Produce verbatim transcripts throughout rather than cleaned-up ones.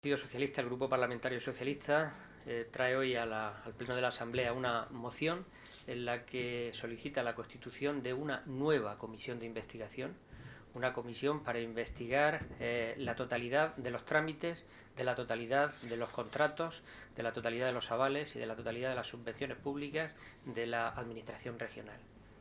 El Partido Socialista, el Grupo Parlamentario Socialista, eh, trae hoy a la, al Pleno de la Asamblea una moción en la que solicita la constitución de una nueva comisión de investigación, una comisión para investigar eh, la totalidad de los trámites, de la totalidad de los contratos, de la totalidad de los avales y de la totalidad de las subvenciones públicas de la Administración regional,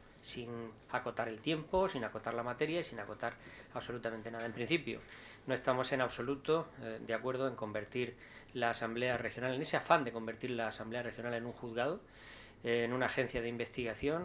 sin acotar el tiempo, sin acotar la materia y sin acotar absolutamente nada. En principio, no estamos en absoluto eh, de acuerdo en convertir la Asamblea Regional, en ese afán de convertir la Asamblea Regional en un juzgado, eh, en una agencia de investigación,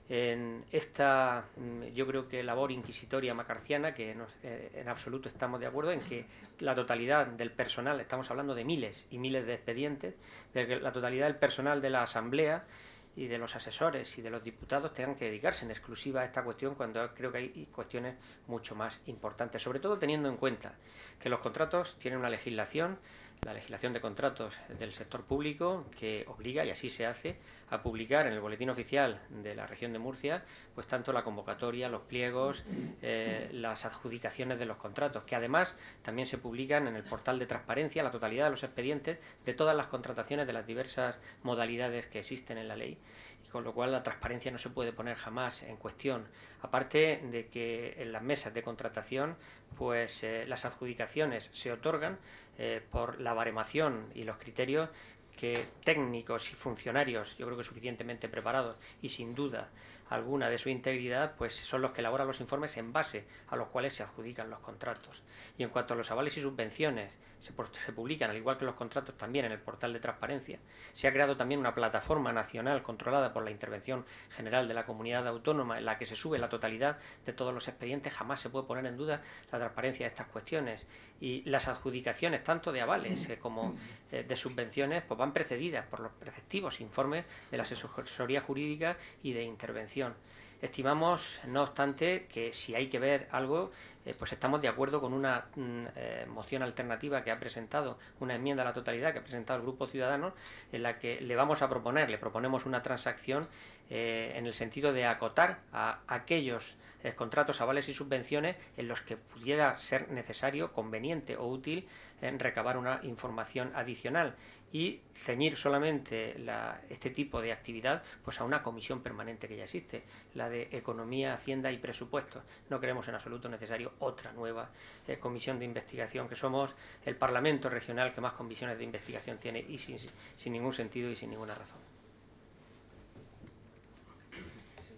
en esta, yo creo que labor inquisitoria macarciana, que no, eh, en absoluto estamos de acuerdo en que la totalidad del personal, estamos hablando de miles y miles de expedientes, de que la totalidad del personal de la Asamblea y de los asesores y de los diputados tengan que dedicarse en exclusiva a esta cuestión, cuando creo que hay cuestiones mucho más importantes, sobre todo teniendo en cuenta que los contratos tienen una legislación, la legislación de contratos del sector público, que obliga, y así se hace, a publicar en el boletín oficial de la región de Murcia, pues tanto la convocatoria, los pliegos, eh, las adjudicaciones de los contratos, que además también se publican en el portal de transparencia la totalidad de los expedientes de todas las contrataciones de las diversas modalidades que existen en la ley, y con lo cual la transparencia no se puede poner jamás en cuestión, aparte de que en las mesas de contratación pues eh, las adjudicaciones se otorgan eh, por la baremación y los criterios que técnicos y funcionarios, yo creo que suficientemente preparados y sin duda alguna de su integridad, pues son los que elaboran los informes en base a los cuales se adjudican los contratos. Y en cuanto a los avales y subvenciones, se, se publican, al igual que los contratos, también en el portal de transparencia. Se ha creado también una plataforma nacional controlada por la Intervención General de la Comunidad Autónoma, en la que se sube la totalidad de todos los expedientes. Jamás se puede poner en duda la transparencia de estas cuestiones. Y las adjudicaciones, tanto de avales eh, como eh, de subvenciones, pues van precedidas por los preceptivos informes de la asesoría jurídica y de intervención. Estimamos, no obstante, que si hay que ver algo, eh, pues estamos de acuerdo con una eh, moción alternativa que ha presentado, una enmienda a la totalidad que ha presentado el Grupo Ciudadanos, en la que le vamos a proponer, le proponemos una transacción eh, en el sentido de acotar a aquellos eh, contratos, avales y subvenciones en los que pudiera ser necesario, conveniente o útil en recabar una información adicional y ceñir solamente la, este tipo de actividad pues a una comisión permanente que ya existe, la de Economía, Hacienda y Presupuestos. No creemos en absoluto necesario otra nueva eh, comisión de investigación, que somos el Parlamento regional que más comisiones de investigación tiene y sin, sin ningún sentido y sin ninguna razón.